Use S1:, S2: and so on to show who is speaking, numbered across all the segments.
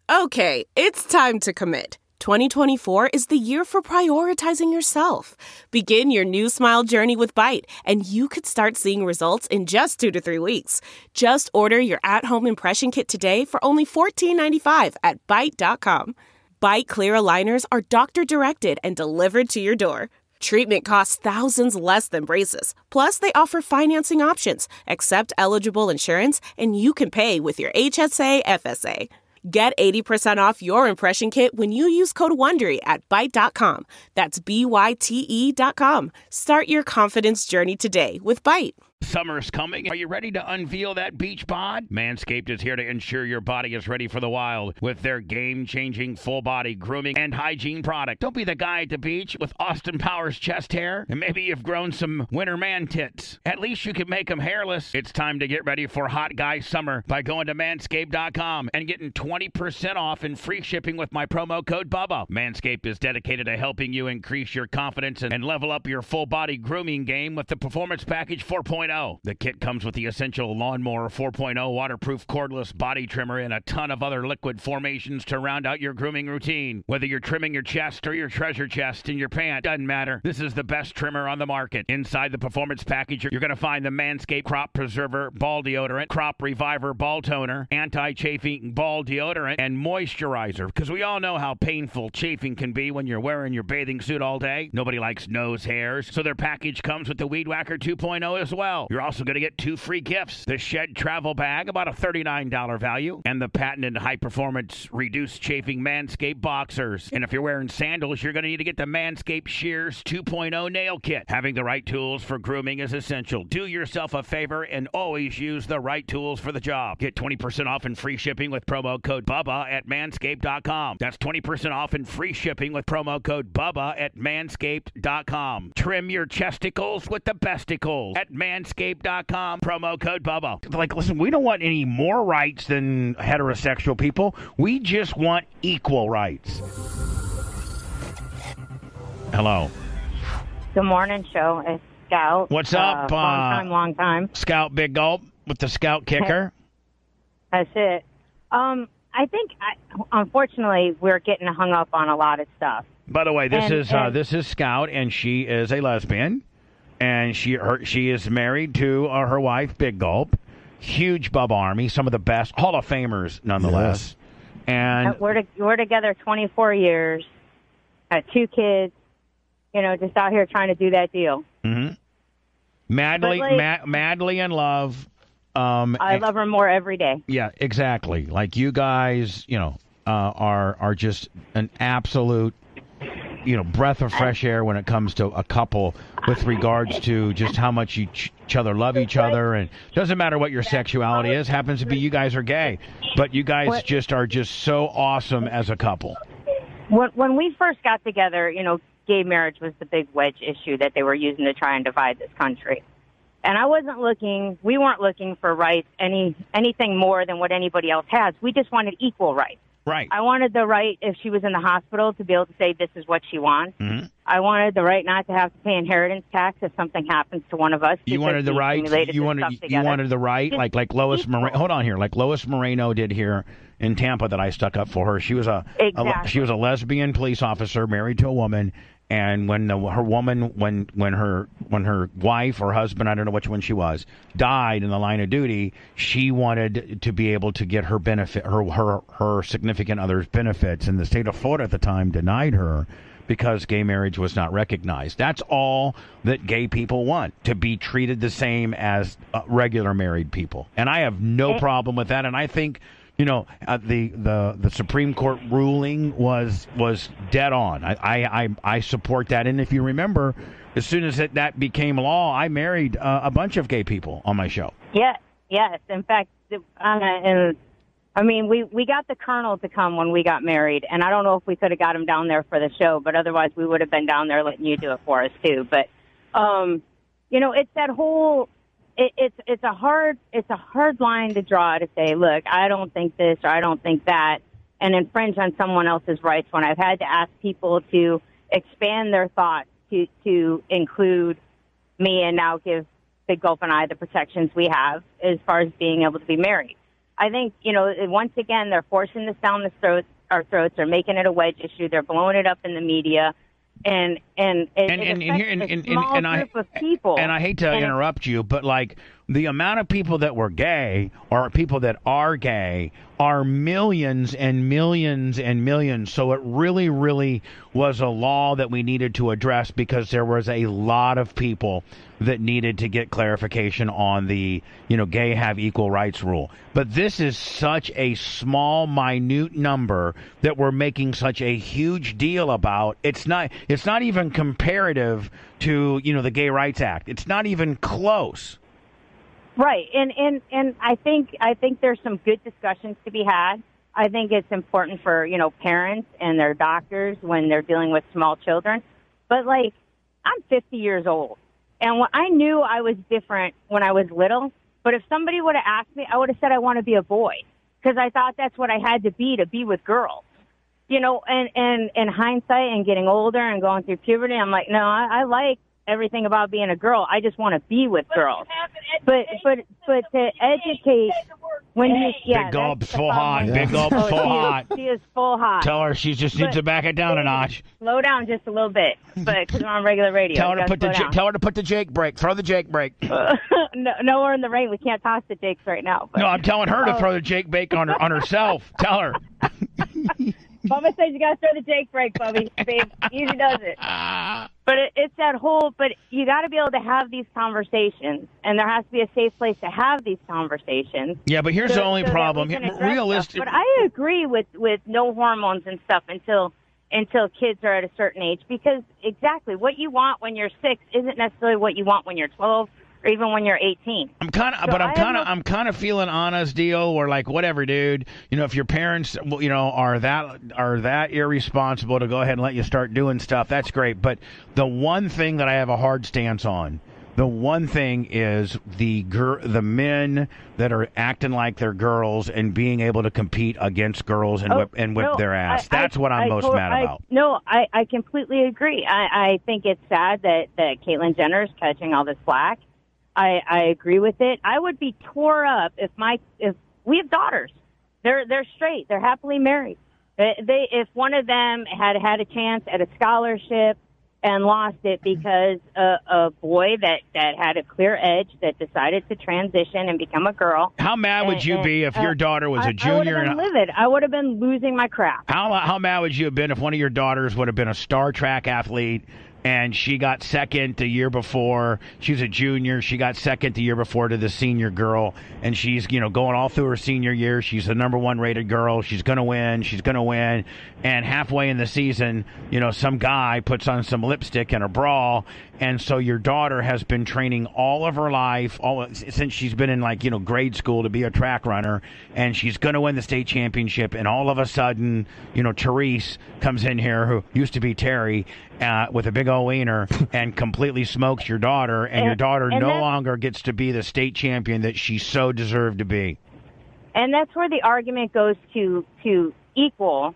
S1: Okay, it's time to commit. 2024 is the year for prioritizing yourself. Begin your new smile journey with Byte, and you could start seeing results in just 2 to 3 weeks. Just order your at-home impression kit today for only $14.95 at Byte.com. Byte Clear aligners are doctor-directed and delivered to your door. Treatment costs thousands less than braces. Plus, they offer financing options, accept eligible insurance, and you can pay with your HSA FSA. Get 80% off your impression kit when you use code WONDERY at Byte.com. That's BYTE.com. Start your confidence journey today with Byte.
S2: Summer's coming. Are you ready to unveil that beach bod? Manscaped is here to ensure your body is ready for the wild with their game-changing full-body grooming and hygiene product. Don't be the guy at the beach with Austin Powers chest hair, and maybe you've grown some winter man tits. At least you can make them hairless. It's time to get ready for hot guy summer by going to Manscaped.com and getting 20% off and free shipping with my promo code BUBBA. Manscaped is dedicated to helping you increase your confidence and level up your full-body grooming game with the Performance Package 4.0. The kit comes with the essential Lawnmower 4.0 waterproof cordless body trimmer and a ton of other liquid formations to round out your grooming routine. Whether you're trimming your chest or your treasure chest in your pants, doesn't matter. This is the best trimmer on the market. Inside the Performance Package, you're going to find the Manscaped Crop Preserver Ball Deodorant, Crop Reviver Ball Toner, Anti-Chafing Ball Deodorant, and Moisturizer. Because we all know how painful chafing can be when you're wearing your bathing suit all day. Nobody likes nose hairs, so their package comes with the Weed Whacker 2.0 as well. You're also going to get 2 free gifts. The Shed Travel Bag, about a $39 value, and the patented high-performance reduced chafing Manscaped Boxers. And if you're wearing sandals, you're going to need to get the Manscaped Shears 2.0 Nail Kit. Having the right tools for grooming is essential. Do yourself a favor and always use the right tools for the job. Get 20% off and free shipping with promo code BUBBA at Manscaped.com. That's 20% off and free shipping with promo code BUBBA at Manscaped.com. Trim your chesticles with the besticles at Manscaped.com, promo code BUBBA. Like, listen, we don't want any more rights than heterosexual people. We just want equal rights. Hello.
S3: Good morning, show. It's Scout.
S2: What's up?
S3: Long time.
S2: Scout Big Gulp with the Scout Kicker.
S3: That's it. I think, unfortunately, we're getting hung up on a lot of stuff.
S2: By the way, this is Scout, and she is a lesbian. And she is married to her wife, Big Gulp. Huge Bubba Army, some of the best Hall of Famers, nonetheless. Yes. And
S3: we're together 24 years, have 2 kids. You know, just out here trying to do that deal.
S2: Mm-hmm. Madly in love.
S3: I love her more every day.
S2: Yeah, exactly. Like you guys, are just an absolute, breath of fresh air when it comes to a couple with regards to just how much each other love each other. And doesn't matter what your sexuality is. Happens to be you guys are gay. But you guys are just so awesome as a couple.
S3: When we first got together, gay marriage was the big wedge issue that they were using to try and divide this country. And we weren't looking for rights, anything more than what anybody else has. We just wanted equal rights.
S2: Right.
S3: I wanted the right, if she was in the hospital, to be able to say this is what she wants.
S2: Mm-hmm.
S3: I wanted the right not to have to pay inheritance tax if something happens to one of us.
S2: You wanted the right. You wanted the right, like Lois Moreno. Hold on here, like Lois Moreno did here in Tampa that I stuck up for her. She was a lesbian police officer married to a woman. And when her wife or husband, I don't know which one she was, died in the line of duty, she wanted to be able to get her benefit, her significant other's benefits. And the state of Florida at the time denied her because gay marriage was not recognized. That's all that gay people want, to be treated the same as regular married people. And I have no problem with that. And I think, the Supreme Court ruling was dead on. I support that. And if you remember, as soon as that became law, I married a bunch of gay people on my show.
S3: Yeah, yes. In fact, we got the Colonel to come when we got married, and I don't know if we could have got him down there for the show, but otherwise we would have been down there letting you do it for us too. But it's that whole. It's a hard line to draw to say, look, I don't think this or I don't think that, and infringe on someone else's rights when I've had to ask people to expand their thoughts to include me and now give Big Gulp and I the protections we have as far as being able to be married. I think, once again, they're forcing this down our throats. They're making it a wedge issue. They're blowing it up in the media. And a small group of people.
S2: And I hate to interrupt you, but like the amount of people that were gay or people that are gay are millions and millions and millions. So it really, really was a law that we needed to address because there was a lot of people that needed to get clarification on the, gay have equal rights rule. But this is such a small, minute number that we're making such a huge deal about. It's not even comparative to, the Gay Rights Act. It's not even close.
S3: Right. And I think there's some good discussions to be had. I think it's important for, parents and their doctors when they're dealing with small children. But like, I'm 50 years old. And I knew I was different when I was little, but if somebody would have asked me, I would have said I want to be a boy because I thought that's what I had to be with girls. And in hindsight and getting older and going through puberty, I'm like, no, I like everything about being a girl. I just want to be with girls. But to educate when you
S2: big gulps full hot. Yeah. Big gulps full hot.
S3: She is full hot.
S2: Tell her she just needs to back it down a notch.
S3: Slow down just a little bit, but because we're on regular radio.
S2: Tell her to put the Jake brake. Throw the Jake brake.
S3: No, we're in the rain. We can't toss the Jakes right now. But,
S2: no, I'm telling her to throw the Jake brake on herself. Tell her.
S3: Mama says you gotta throw the Jake brake, Bubby. Babe, easy does it. But it's that whole. But you got to be able to have these conversations, and there has to be a safe place to have these conversations.
S2: Yeah, but here's the only problem. Realistic.
S3: But I agree with no hormones and stuff until kids are at a certain age, because exactly what you want when you're 6 isn't necessarily what you want when you're 12. Or even when you're 18. I'm
S2: kind of feeling Anna's deal, or like, whatever, dude. If your parents, are that irresponsible to go ahead and let you start doing stuff, that's great. But the one thing that I have a hard stance on, the one thing is the men that are acting like they're girls and being able to compete against girls and whip their ass. That's what I'm most mad about.
S3: I completely agree. I think it's sad that Caitlyn Jenner is catching all this flack. I agree with it. I would be tore up if we have daughters. They're straight. They're happily married. If one of them had a chance at a scholarship and lost it because a boy that had a clear edge that decided to transition and become a girl.
S2: How mad would you be if your daughter was a junior?
S3: I would have been livid. I would have been losing my crap.
S2: How mad would you have been if one of your daughters would have been a star track athlete? And she got second the year before. She was a junior. She got second the year before to the senior girl. And she's, going all through her senior year. She's the number 1 rated girl. She's going to win. She's going to win. And halfway in the season, some guy puts on some lipstick and a bra. And so your daughter has been training all of her life, since she's been in grade school to be a track runner. And she's going to win the state championship. And all of a sudden, Therese comes in here, who used to be Terry, with a big old wiener, and completely smokes your daughter, and your daughter no longer gets to be the state champion that she so deserved to be.
S3: And that's where the argument goes to equal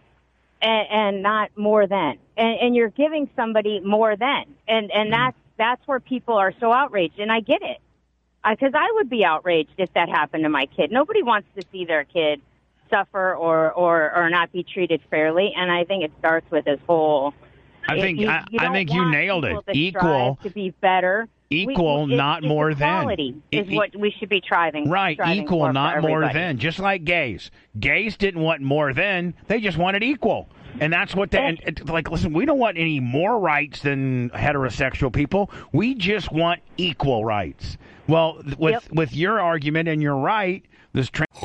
S3: and not more than. And you're giving somebody more than. And that's where people are so outraged. And I get it. Because I would be outraged if that happened to my kid. Nobody wants to see their kid suffer or not be treated fairly. And I think it starts with this whole...
S2: I think you nailed it. Equal
S3: to be better.
S2: Equal, not more than.
S3: Is what we should be striving.
S2: Right, equal, not more than. Just like gays. Gays didn't want more than. They just wanted equal. And that's what listen, we don't want any more rights than heterosexual people. We just want equal rights. Well, with your argument, and you're right, this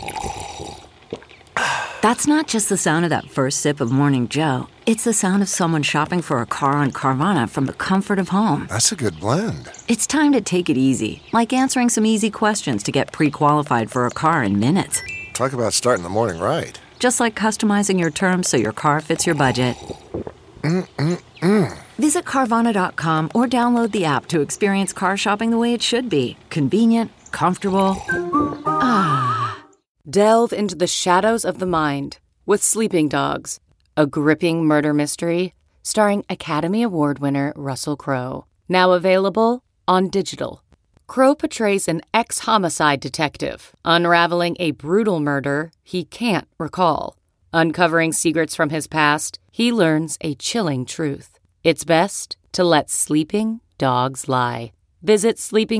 S4: That's not just the sound of that first sip of Morning Joe. It's the sound of someone shopping for a car on Carvana from the comfort of home.
S5: That's a good blend.
S4: It's time to take it easy, like answering some easy questions to get pre-qualified for a car in minutes.
S5: Talk about starting the morning right.
S4: Just like customizing your terms so your car fits your budget. Visit Carvana.com or download the app to experience car shopping the way it should be. Convenient, comfortable.
S6: Delve into the shadows of the mind with Sleeping Dogs, a gripping murder mystery starring Academy Award winner Russell Crowe. Now available on digital. Crow portrays an ex-homicide detective unraveling a brutal murder he can't recall. Uncovering secrets from his past, he learns a chilling truth. It's best to let sleeping dogs lie. Visit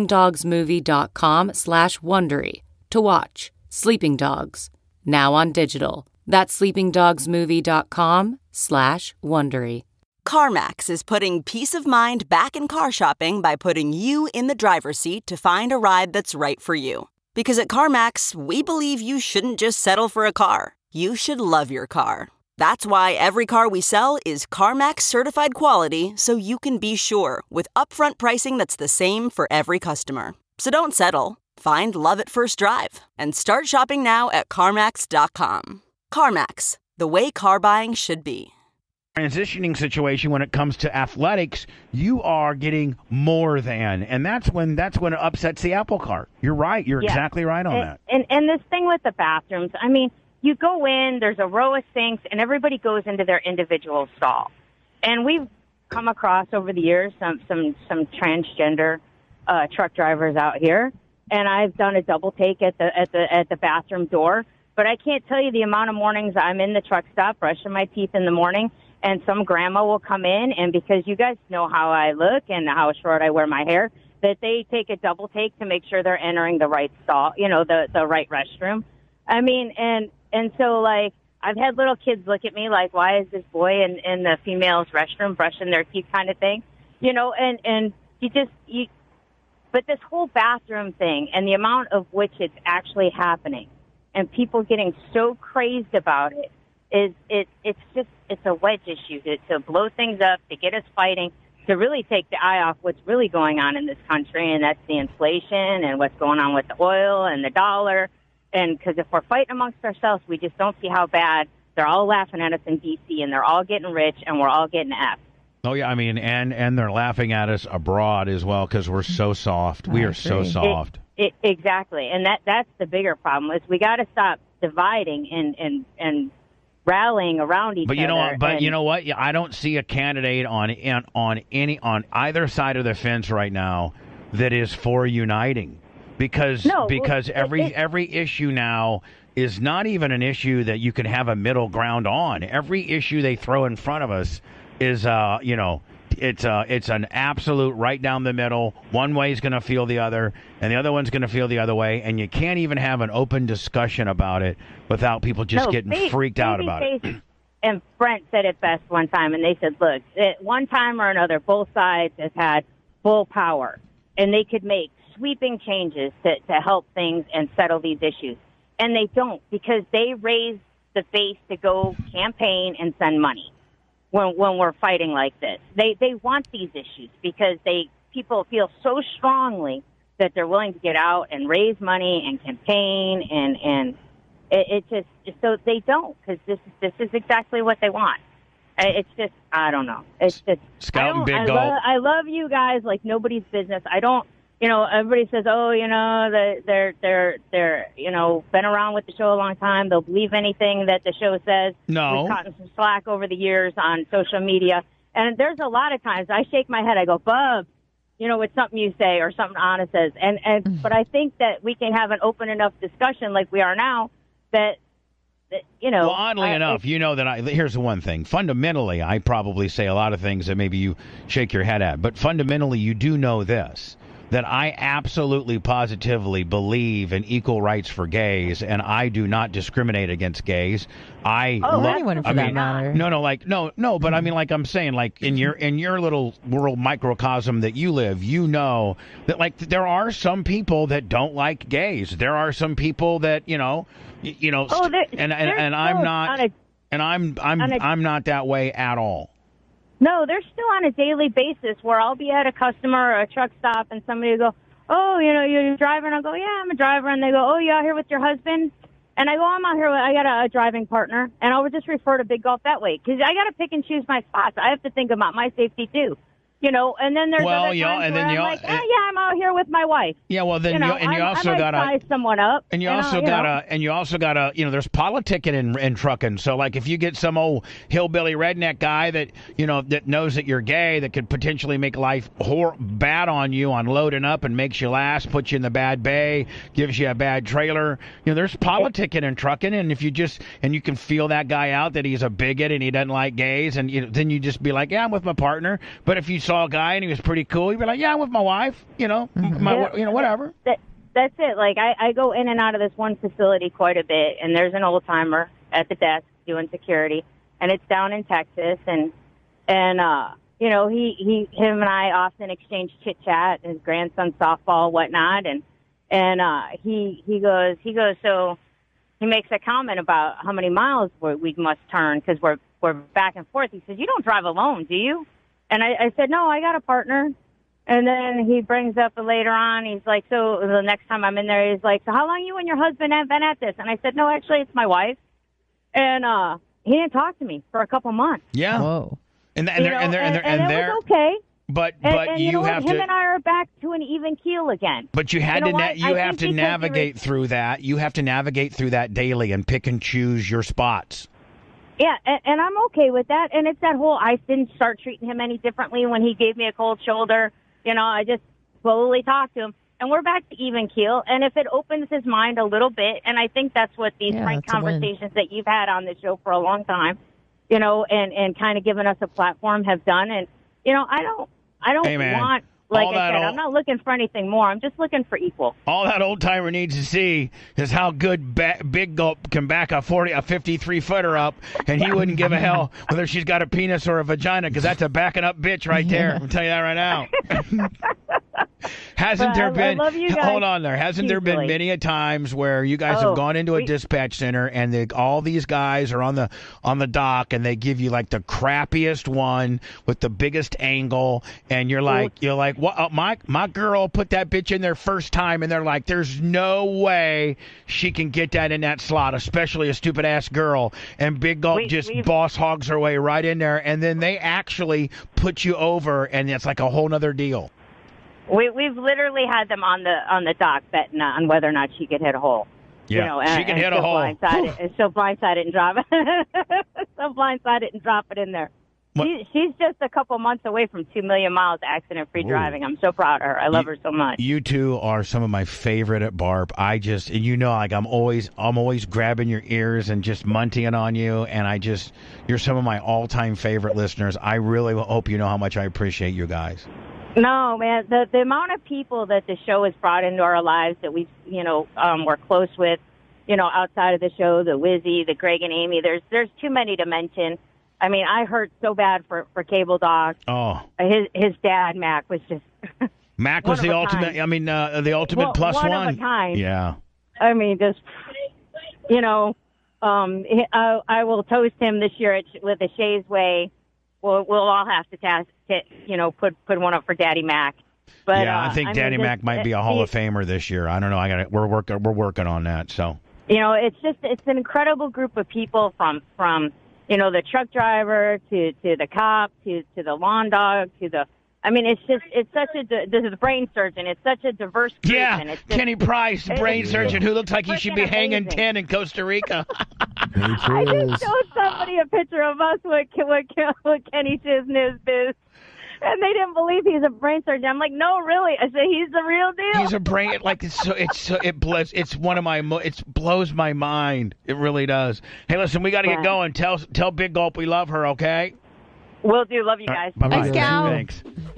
S6: sleepingdogsmovie.com/Wondery to watch Sleeping Dogs, now on digital. That's sleepingdogsmovie.com/Wondery.
S7: CarMax is putting peace of mind back in car shopping by putting you in the driver's seat to find a ride that's right for you. Because at CarMax, we believe you shouldn't just settle for a car. You should love your car. That's why every car we sell is CarMax certified quality, so you can be sure with upfront pricing that's the same for every customer. So don't settle. Find love at first drive and start shopping now at CarMax.com. CarMax, the way car buying should be.
S2: Transitioning situation when it comes to athletics, you are getting more than, and that's when it upsets the apple cart. You're right. You're exactly right on that.
S3: And this thing with the bathrooms, I mean, you go in, there's a row of sinks, and everybody goes into their individual stall. And we've come across over the years some transgender truck drivers out here, and I've done a double take at the bathroom door. But I can't tell you the amount of mornings I'm in the truck stop brushing my teeth in the morning, and some grandma will come in, and because you guys know how I look and how short I wear my hair, that they take a double take to make sure they're entering the right stall, the right restroom. I mean, and so, like, I've had little kids look at me like, why is this boy in the female's restroom brushing their teeth kind of thing? And but this whole bathroom thing and the amount of which it's actually happening and people getting so crazed about it it's a wedge issue to blow things up, to get us fighting, to really take the eye off what's really going on in this country, and that's the inflation and what's going on with the oil and the dollar. And because if we're fighting amongst ourselves, we just don't see how bad they're all laughing at us in D.C. and they're all getting rich and we're all getting F.
S2: Oh, yeah. I mean, and they're laughing at us abroad as well because we're so soft. We are so soft.
S3: Exactly. And that's the bigger problem is we got to stop dividing and rallying around each other.
S2: But you know what? I don't see a candidate on either side of the fence right now that is for uniting. Because every issue now is not even an issue that you can have a middle ground on. Every issue they throw in front of us is it's an absolute right down the middle. One way is going to feel the other, and the other one's going to feel the other way, and you can't even have an open discussion about it without people just getting freaked out about it.
S3: And Brent said it best one time, and they said, look, at one time or another, both sides have had full power, and they could make sweeping changes to help things and settle these issues. And they don't, because they raise the base to go campaign and send money when we're fighting like this. They want these issues because people feel so strongly that they're willing to get out and raise money and campaign, and it just so they don't, because this is exactly what they want. It's just, I don't know. It's just
S2: Scout and Big Gold.
S3: I love you guys like nobody's business. I don't. Everybody says, oh, they're been around with the show a long time. They'll believe anything that the show says.
S2: No.
S3: We've gotten some slack over the years on social media. And there's a lot of times I shake my head. I go, Bub, it's something you say or something Anna says. But I think that we can have an open enough discussion like we are now that
S2: Well, oddly enough, here's the one thing. Fundamentally, I probably say a lot of things that maybe you shake your head at. But fundamentally, you do know this, that I absolutely positively believe in equal rights for gays, and I do not discriminate against gays.
S8: Anyone for that matter.
S2: No, but I mean, like I'm saying, like in your little world microcosm that you live, that like there are some people that don't like gays. There are some people that I'm not that way at all.
S3: No, they're still on a daily basis where I'll be at a customer or a truck stop and somebody will go, oh, you're a driver? And I'll go, yeah, I'm a driver. And they go, oh, you out here with your husband? And I go, I'm out here. I got a driving partner. And I would just refer to Big Golf that way because I got to pick and choose my spots. I have to think about my safety too. You know, and then there's other times where I'm like, I'm out here with my wife.
S2: Yeah, well, then you also got to
S3: size someone up.
S2: And you also got to, there's politicking in trucking. So, like, if you get some old hillbilly redneck guy that, that knows that you're gay, that could potentially make life bad on you on loading up and makes you last, puts you in the bad bay, gives you a bad trailer. There's politicking in trucking, and if you you can feel that guy out that he's a bigot and he doesn't like gays, and then you just be like, yeah, I'm with my partner. But if you saw a guy and he was pretty cool, you'd be like, yeah, I'm with my wife, whatever.
S3: That's it. Like, I go in and out of this one facility quite a bit, and there's an old timer at the desk doing security, and it's down in Texas, and him and I often exchange chit chat, his grandson's softball, whatnot, and he goes, so he makes a comment about how many miles we must turn because we're back and forth. He says, you don't drive alone, do you? And I said, no, I got a partner. And then he brings up later on, he's like, so the next time I'm in there, he's like, so how long you and your husband have been at this? And I said, no, actually, it's my wife. And he didn't talk to me for a couple months.
S2: Yeah.
S8: Whoa.
S2: And
S3: it was okay.
S2: But
S3: you have him and I are back to an even keel again.
S2: But you have to navigate through that. You have to navigate through that daily and pick and choose your spots.
S3: Yeah, and I'm okay with that. And it's that whole, I didn't start treating him any differently when he gave me a cold shoulder. I just slowly talked to him. And we're back to even keel. And if it opens his mind a little bit, and I think that's what these frank conversations that you've had on the show for a long time, and kind of given us a platform have done. And, I don't want... Like I said, I'm not looking for anything more. I'm just looking for equal.
S2: All that old timer needs to see is how good Big Gulp can back a 53-footer up, and he wouldn't give a hell whether she's got a penis or a vagina, because that's a backing up bitch right there. I'll tell you that right now. Hasn't there been? Hold on there. Hasn't there been many a times where you guys have gone into a dispatch center and all these guys are on the dock and they give you like the crappiest one with the biggest angle, and you're like, what? My girl put that bitch in there first time, and they're like, there's no way she can get that in that slot, especially a stupid ass girl. And Big Gulp boss hogs her way right in there, and then they actually put you over, and it's like a whole nother deal.
S3: We've literally had them on the dock betting on whether or not she could hit a hole.
S2: Yeah, she can hit a hole.
S3: She'll blindside it and drop it. She'll blindside it and drop it in there. She's just a couple months away from 2 million miles accident-free driving. I'm so proud of her. I love her so much. You two are some of my favorite at BARP. I'm always grabbing your ears and just munting on you, and you're some of my all-time favorite listeners. I really hope you know how much I appreciate you guys. No, man, the amount of people that the show has brought into our lives that we've, we're close with, outside of the show, the Wizzy, the Greg and Amy, there's too many to mention. I mean, I hurt so bad for Cable Dog.
S2: Oh.
S3: His dad, Mac, was just...
S2: Mac was the ultimate, the ultimate plus one.
S3: One of a kind.
S2: Yeah.
S3: I mean, just, I will toast him this year with a Shays Way. We'll all have to put one up for Daddy Mac. But,
S2: yeah, I think Daddy Mac might be a Hall of Famer this year. I don't know. We're working on that. So.
S3: It's an incredible group of people from the truck driver to the cop to the lawn dog to the. I mean, it's such this is the brain surgeon. It's such a diverse group.
S2: Yeah,
S3: and it's just,
S2: Kenny Price, brain surgeon, who looks like he should be hanging 10 in Costa Rica.
S3: I just showed somebody a picture of us with Kenny Shizness is. And they didn't believe he's a brain surgeon. I'm like, no, really. I said, he's the real deal.
S2: He's a brain, it blows my mind. It really does. Hey, listen, we got to get going. Tell Big Gulp we love her, okay?
S3: Will do. Love you guys.
S2: Bye-bye.
S8: Thanks, Gal.
S2: Thanks.